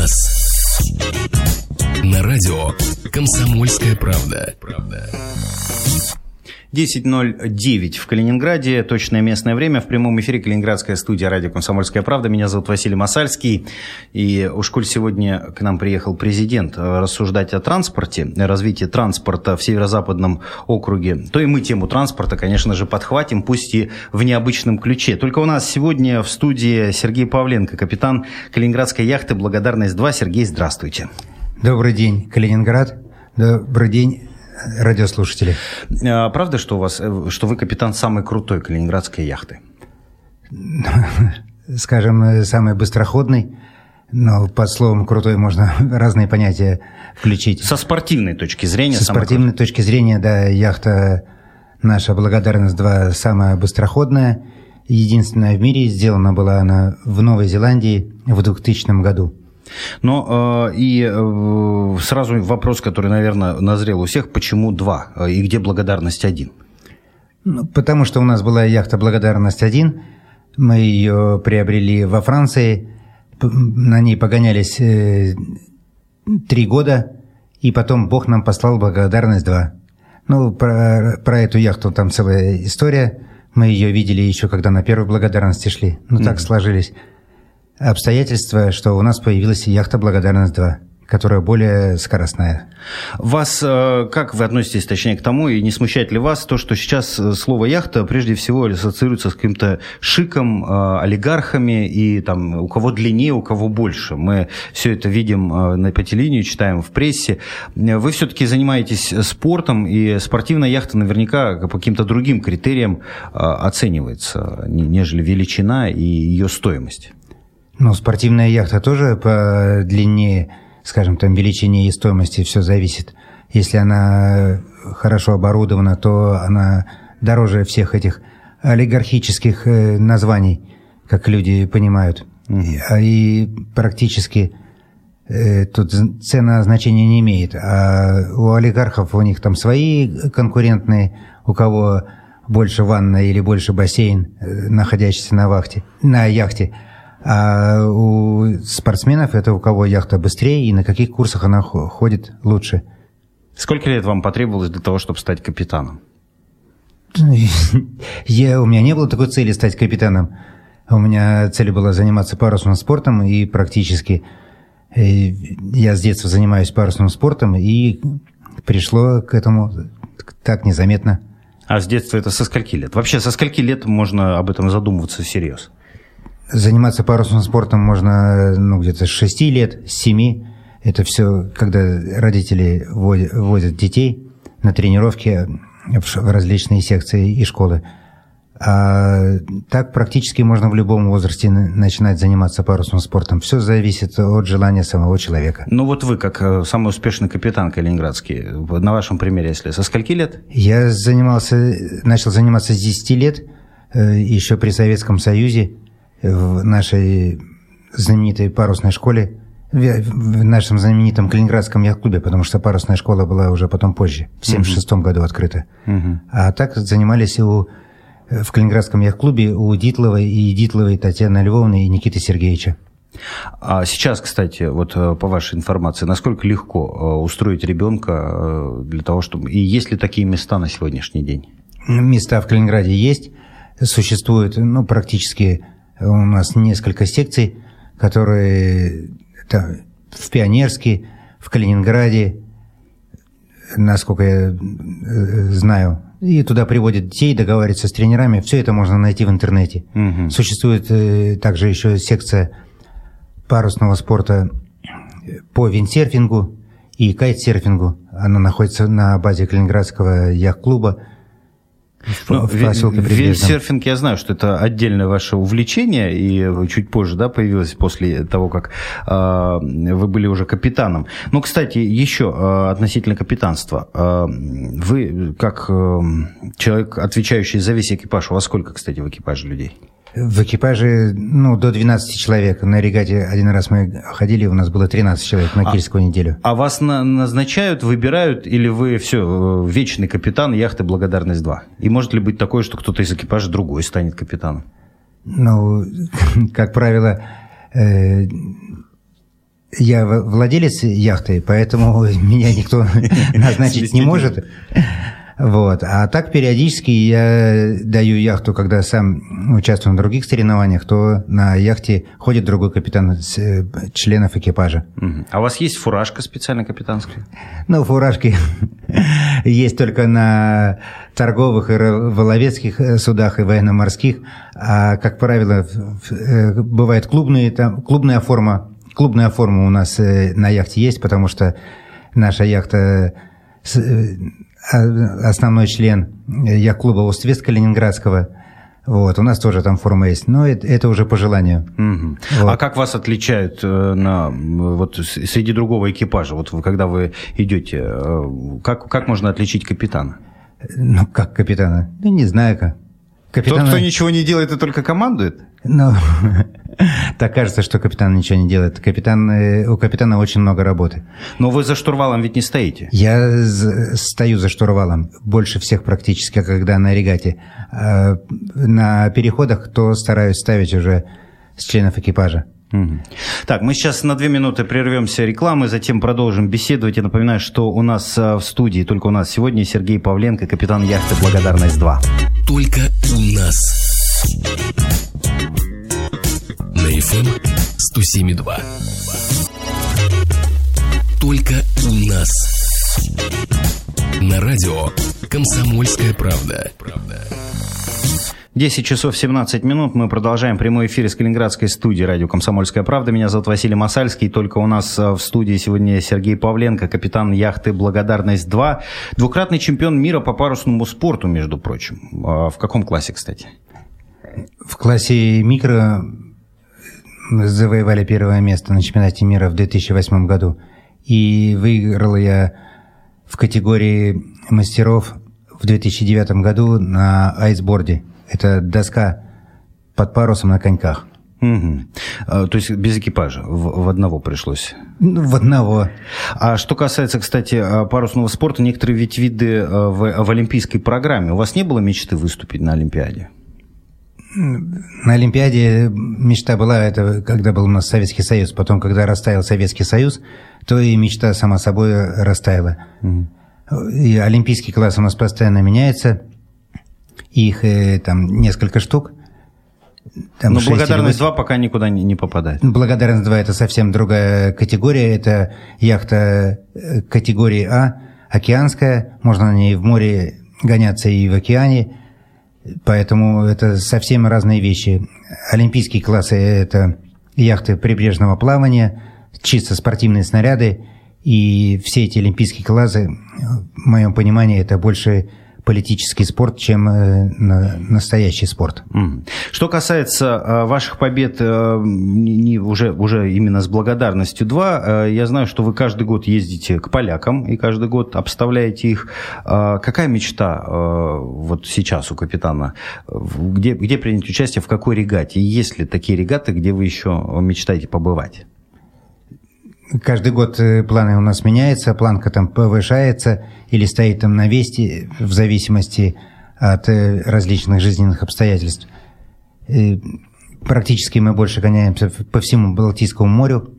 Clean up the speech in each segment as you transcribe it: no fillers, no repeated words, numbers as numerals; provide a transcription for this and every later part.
час. На радио «Комсомольская правда». 10:09 в Калининграде, точное местное время. В прямом эфире Калининградская студия радио «Комсомольская правда». Меня зовут Василий Масальский. И уж коль сегодня к нам приехал президент рассуждать о транспорте, развитии транспорта в Северо-Западном округе, то и мы тему транспорта, конечно же, подхватим, пусть и в необычном ключе. Только у нас сегодня в студии Сергей Павленко, капитан калининградской яхты «Благодарность-2». Сергей, здравствуйте. Добрый день, Калининград. Добрый день, радиослушатели. Правда, что вы капитан самой крутой калининградской яхты? Скажем, самый быстроходный, но под словом «крутой» можно разные понятия включить. Со спортивной точки зрения? Со спортивной точки зрения, да, яхта наша «Благодарность-2» самая быстроходная, единственная в мире. Сделана была она в Новой Зеландии в 2000 году. Но сразу вопрос, который, наверное, назрел у всех: почему 2 и где «Благодарность-1»? Потому что у нас была яхта «Благодарность-1», мы ее приобрели во Франции, на ней погонялись 3 года, и потом Бог нам послал «Благодарность-2». Про эту яхту там целая история, мы ее видели еще, когда на первой «Благодарности» шли, так сложились обстоятельства, что у нас появилась яхта «Благодарность-2», которая более скоростная. Вас, как вы относитесь, точнее, к тому, и не смущает ли вас то, что сейчас слово «яхта» прежде всего ассоциируется с каким-то шиком, олигархами, и там у кого длиннее, у кого больше. Мы все это видим по телевидению, читаем в прессе. Вы все-таки занимаетесь спортом, и спортивная яхта наверняка по каким-то другим критериям оценивается, нежели величина и ее стоимость. Спортивная яхта тоже по длине, скажем, там, величине и стоимости все зависит. Если она хорошо оборудована, то она дороже всех этих олигархических названий, как люди понимают. И практически тут цена значения не имеет. А у олигархов у них там свои конкурентные, у кого больше ванна или больше бассейн, находящийся на яхте. А у спортсменов это у кого яхта быстрее и на каких курсах она ходит лучше. Сколько лет вам потребовалось для того, чтобы стать капитаном? У меня не было такой цели стать капитаном. У меня цель была заниматься парусным спортом, и практически я с детства занимаюсь парусным спортом, и пришло к этому так незаметно. А с детства это со скольки лет? Вообще, со скольки лет можно об этом задумываться всерьез? Заниматься парусным спортом можно где-то с 6 лет, с 7. Это все, когда родители возят детей на тренировки в различные секции и школы. А так практически можно в любом возрасте начинать заниматься парусным спортом. Все зависит от желания самого человека. Вы, как самый успешный капитан калининградский, на вашем примере, если со скольки лет? Я начал заниматься с 10 лет, еще при Советском Союзе. В нашей знаменитой парусной школе, в нашем знаменитом Калининградском яхт-клубе, потому что парусная школа была уже потом позже, в 1976 году открыта. А так занимались в Калининградском яхт-клубе у Дитловой Татьяны Львовны и Никиты Сергеевича. А сейчас, кстати, по вашей информации, насколько легко устроить ребенка для того, чтобы... И есть ли такие места на сегодняшний день? Места в Калининграде есть, существуют, практически... У нас несколько секций, которые в Пионерске, в Калининграде, насколько я знаю. И туда приводят детей, договариваются с тренерами. Все это можно найти в интернете. Существует также еще секция парусного спорта по виндсерфингу и кайтсерфингу. Она находится на базе Калининградского яхт-клуба. Виндсерфинг, я знаю, что это отдельное ваше увлечение, и чуть позже, появилось после того, как вы были уже капитаном. Но, кстати, еще относительно капитанства. Вы, как человек, отвечающий за весь экипаж, у вас сколько, кстати, в экипаже людей? В экипаже, до 12 человек. На регате один раз мы ходили, у нас было 13 человек на Кильскую неделю. А вас назначают, выбирают, или вы все, вечный капитан яхты «Благодарность-2»? И может ли быть такое, что кто-то из экипажа другой станет капитаном? Как правило, Я владелец яхты, поэтому меня никто назначить не может. Вот. А так периодически я даю яхту, когда сам участвую на других соревнованиях, то на яхте ходит другой капитан членов экипажа. А у вас есть фуражка специально капитанская? Ну, фуражки есть только на торговых и рыболовецких судах и военно-морских. А, как правило, бывает клубная форма. Клубная форма у нас на яхте есть, потому что наша яхта... Основной член яхт-клуба «Ост-Вест» Калининградского. Вот, у нас тоже там форма есть, но это уже по желанию. Угу. Вот. А как вас отличают среди другого экипажа? Вот когда вы идете, как можно отличить капитана? Ну, как капитана? Ну, не знаю как. Тот, кто ничего не делает и только командует? Ну, так кажется, что капитан ничего не делает. У капитана очень много работы. Но вы за штурвалом ведь не стоите? Я стою за штурвалом. Больше всех практически, когда на регате. А на переходах то стараюсь ставить уже с членов экипажа. Угу. Так, мы сейчас на 2 минуты прервемся рекламы, затем продолжим беседовать. Я напоминаю, что у нас в студии, только у нас сегодня, Сергей Павленко, капитан яхты «Благодарность-2». Только у нас. На FM 107.2. Только у нас. На радио «Комсомольская правда». 10 часов 17 минут. Мы продолжаем прямой эфир из Калининградской студии радио «Комсомольская правда». Меня зовут Василий Масальский. Только у нас в студии сегодня Сергей Павленко, капитан яхты «Благодарность-2». Двукратный чемпион мира по парусному спорту, между прочим. В каком классе, кстати? В классе микро завоевали первое место на чемпионате мира в 2008 году. И выиграл я в категории мастеров в 2009 году на айсборде. Это доска под парусом на коньках. Угу. То есть без экипажа, в одного пришлось? В одного. А что касается, кстати, парусного спорта, некоторые ведь виды в олимпийской программе. У вас не было мечты выступить на Олимпиаде? На Олимпиаде мечта была, это когда был у нас Советский Союз. Потом, когда растаял Советский Союз, то и мечта сама собой растаяла. И олимпийский класс у нас постоянно меняется. Их там несколько штук. Там но «Благодарность-2» пока никуда не попадает. «Благодарность-2» – это совсем другая категория. Это яхта категории А, океанская. Можно на ней в море гоняться и в океане. Поэтому это совсем разные вещи. Олимпийские классы – это яхты прибрежного плавания, чисто спортивные снаряды. И все эти олимпийские классы, в моем понимании, это больше политический спорт, чем настоящий спорт. Что касается ваших побед уже именно с «Благодарностью-2», я знаю, что вы каждый год ездите к полякам и каждый год обставляете их. Какая мечта вот сейчас у капитана? Где принять участие, в какой регате? Есть ли такие регаты, где вы еще мечтаете побывать? Каждый год планы у нас меняются, планка там повышается или стоит там на весте, в зависимости от различных жизненных обстоятельств. И практически мы больше гоняемся по всему Балтийскому морю.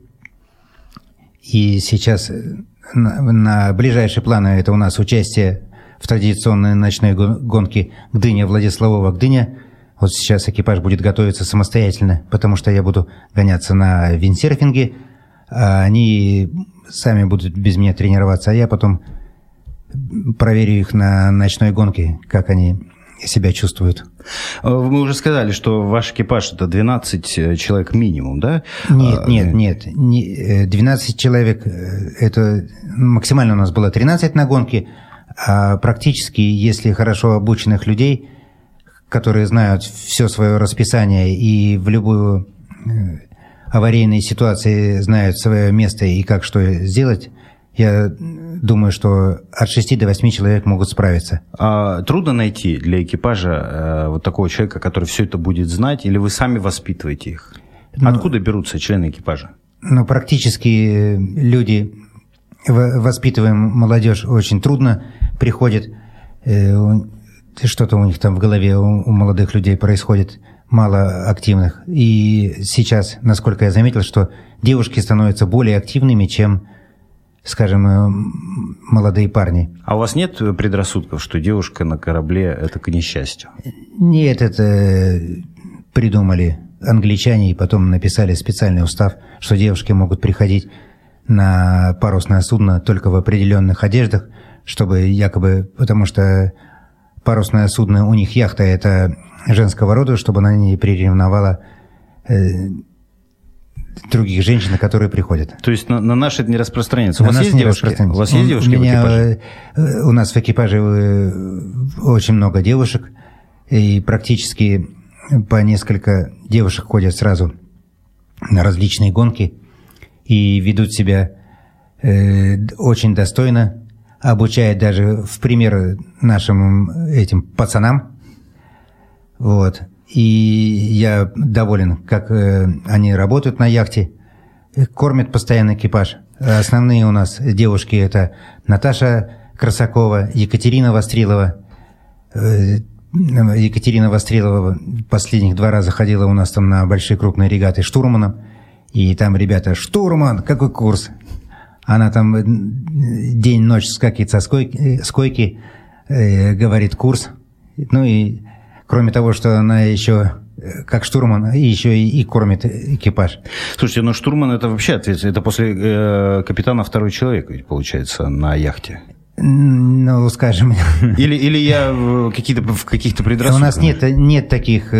И сейчас на ближайшие планы это у нас участие в традиционной ночной гонке Гдыня-Владиславова-Гдыня. Вот сейчас экипаж будет готовиться самостоятельно, потому что я буду гоняться на виндсерфинге. Они сами будут без меня тренироваться, а я потом проверю их на ночной гонке, как они себя чувствуют. Вы уже сказали, что ваш экипаж – это 12 человек минимум, да? Нет. 12 человек – это максимально у нас было 13 на гонке, а практически, если хорошо обученных людей, которые знают все свое расписание и в любую аварийные ситуации знают свое место и как что сделать, я думаю, что от 6 до 8 человек могут справиться. А трудно найти для экипажа вот такого человека, который все это будет знать, или вы сами воспитываете их? Откуда берутся члены экипажа? Практически люди, воспитываем молодежь, очень трудно приходит, что-то у них там в голове у молодых людей происходит. мало активных. И сейчас, насколько я заметил, что девушки становятся более активными, чем, скажем, молодые парни. А у вас нет предрассудков, что девушка на корабле – это к несчастью? Нет, это придумали англичане и потом написали специальный устав, что девушки могут приходить на парусное судно только в определенных одеждах, чтобы якобы, потому что парусное судно, у них яхта – это женского рода, чтобы она не приревновала других женщин, которые приходят. То есть на наш это не распространяется. У вас есть девушки? У вас есть девушки в экипаже? У нас в экипаже очень много девушек, и практически по несколько девушек ходят сразу на различные гонки и ведут себя очень достойно, обучают даже в пример нашим этим пацанам. Вот. И я доволен, как они работают на яхте, кормят постоянно экипаж. Основные у нас девушки – это Наташа Красакова, Екатерина Вострилова. Екатерина Вострилова последних 2 раза ходила у нас там на большие крупные регаты штурманом. И там ребята: «Штурман, какой курс?» Она там день-ночь скакивает со койки, говорит курс. Ну и кроме того, что она еще как штурман, еще и кормит экипаж. Слушайте, но штурман – это вообще ответственность. Это после капитана 2-й человек, ведь, получается, на яхте. Ну, скажем... Или я в каких-то предрассудках? У нас нет таких...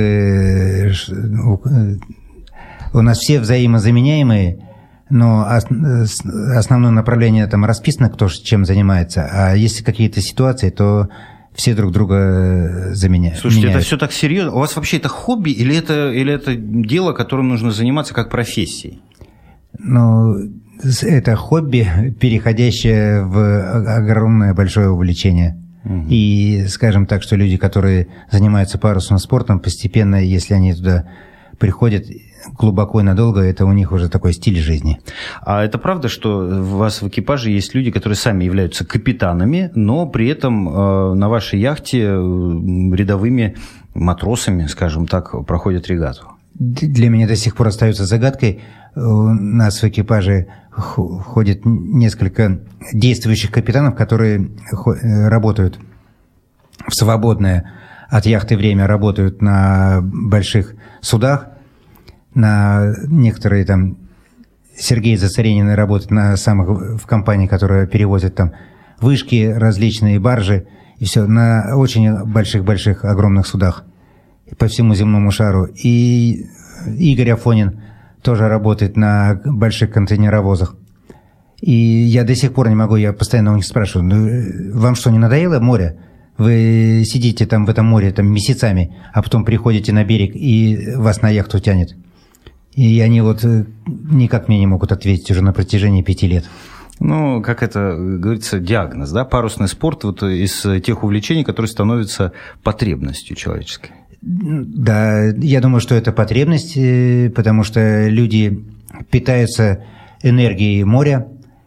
У нас все взаимозаменяемые, но основное направление там расписано, кто чем занимается. А если какие-то ситуации, то все друг друга заменяют. Слушайте, это все так серьезно? У вас вообще это хобби или это дело, которым нужно заниматься как профессией? Ну, это хобби, переходящее в огромное большое увлечение. Угу. И скажем так, что люди, которые занимаются парусным спортом, постепенно, если они туда приходят глубоко и надолго, это у них уже такой стиль жизни. А это правда, что у вас в экипаже есть люди, которые сами являются капитанами, но при этом на вашей яхте рядовыми матросами, скажем так, проходят регату? Для меня до сих пор остается загадкой. У нас в экипаже ходит несколько действующих капитанов, которые работают в свободное от яхты время, работают на больших судах. На некоторые там Сергей Зацаренин работает в компании, которая перевозит там вышки, различные баржи и все на очень больших огромных судах по всему земному шару. И Игорь Афонин тоже работает на больших контейнеровозах. И я до сих пор не могу, я постоянно у них спрашиваю: ну, вам что, не надоело море? Вы сидите там в этом море там месяцами, а потом приходите на берег и вас на яхту тянет. И они вот никак мне не могут ответить уже на протяжении 5 лет. Ну, как это говорится, диагноз, да? Парусный спорт вот из тех увлечений, которые становятся потребностью человеческой. Да, я думаю, что это потребность, потому что люди питаются энергией моря,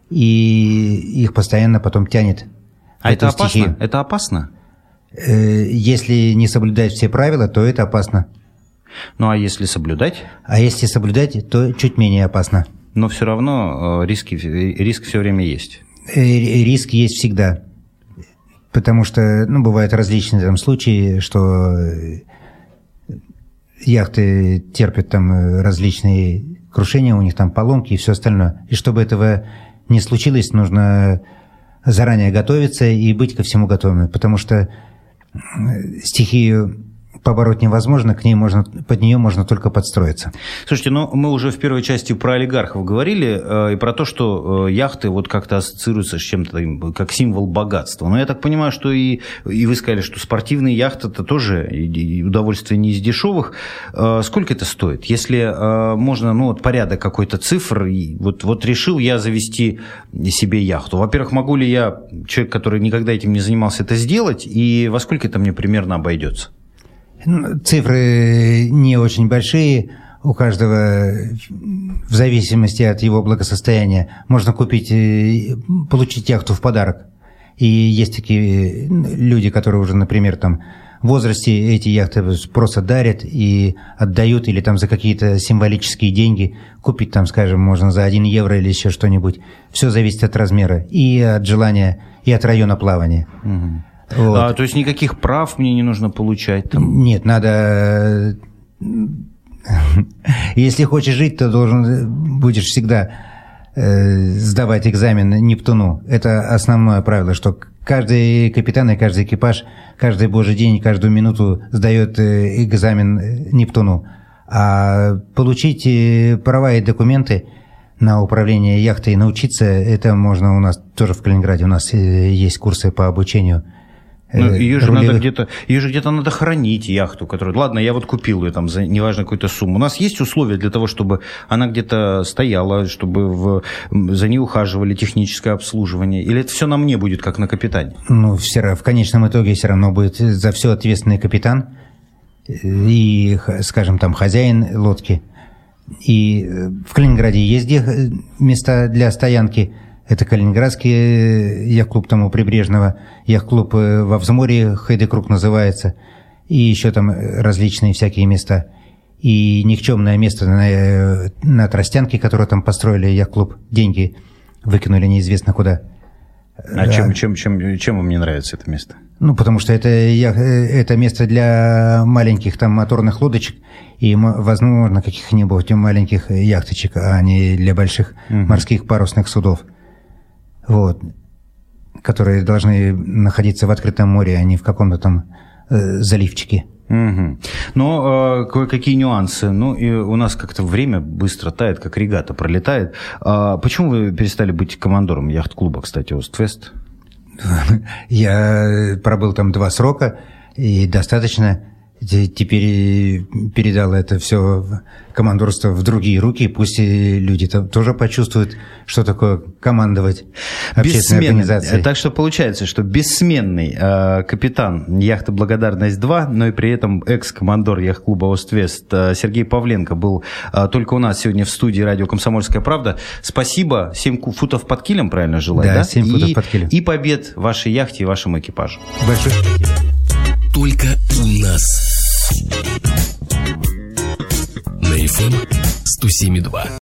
и их постоянно потом тянет. А это опасно? Это опасно? Если не соблюдать все правила, то это опасно. Ну, а если соблюдать? А если соблюдать, то чуть менее опасно. Но все равно риск все время есть. Риск есть всегда. Потому что, бывают различные там случаи, что яхты терпят там различные крушения, у них там поломки и все остальное. И чтобы этого не случилось, нужно заранее готовиться и быть ко всему готовым. Потому что стихию побороть невозможно, под нее можно только подстроиться. Слушайте, мы уже в первой части про олигархов говорили и про то, что яхты вот как-то ассоциируются с чем-то, как символ богатства. Но я так понимаю, что и вы сказали, что спортивные яхты это тоже удовольствие не из дешевых. Сколько это стоит? Если можно, порядок какой-то цифр, вот решил я завести себе яхту. Во-первых, могу ли я, человек, который никогда этим не занимался, это сделать? И во сколько это мне примерно обойдется? Цифры не очень большие, у каждого в зависимости от его благосостояния можно получить яхту в подарок. И есть такие люди, которые уже, например, там возрасте эти яхты просто дарят и отдают, или там за какие-то символические деньги купить, там, скажем, можно за 1 евро или еще что-нибудь. Все зависит от размера и от желания, и от района плавания. Вот. То есть никаких прав мне не нужно получать? Там? Нет, надо... Если хочешь жить, то будешь всегда сдавать экзамен Нептуну. Это основное правило, что каждый капитан и каждый экипаж каждый божий день, каждую минуту сдает экзамен Нептуну. А получить права и документы на управление яхтой и научиться, это можно у нас тоже в Калининграде. У нас есть курсы по обучению. Ее же где-то надо хранить, яхту, которую... Ладно, я вот купил ее там за неважно какую-то сумму. У нас есть условия для того, чтобы она где-то стояла, чтобы за ней ухаживали, техническое обслуживание? Или это все на мне будет, как на капитане? В конечном итоге все равно будет за все ответственный капитан и, скажем, там хозяин лодки. И в Калининграде есть места для стоянки. Это Калининградский яхт-клуб там у Прибрежного, яхт-клуб во Взморье, Хайдекруг называется, и еще там различные всякие места. И никчемное место на Тростянке, которое там построили яхт-клуб, деньги выкинули неизвестно куда. А чем вам не нравится это место? Потому что это место для маленьких там моторных лодочек и, возможно, каких-нибудь маленьких яхточек, а не для больших морских парусных судов. Которые должны находиться в открытом море, а не в каком-то там заливчике. Но кое-какие нюансы. И у нас как-то время быстро тает, как регата пролетает. Почему вы перестали быть командором яхт-клуба, кстати, Ост-Вест? Я пробыл там 2 срока, и достаточно. Теперь передал это все командорство в другие руки, пусть и люди там тоже почувствуют, что такое командовать общественной организацией. Так что получается, что бессменный капитан яхты «Благодарность-2», но и при этом экс-командор яхт-клуба «Ост-Вест» Сергей Павленко был только у нас сегодня в студии радио «Комсомольская правда». Спасибо. 7 футов под килем, правильно желаю? Да, 7 футов под килем. И побед вашей яхте и вашему экипажу. Большое спасибо. Только у нас. На FM 107.2.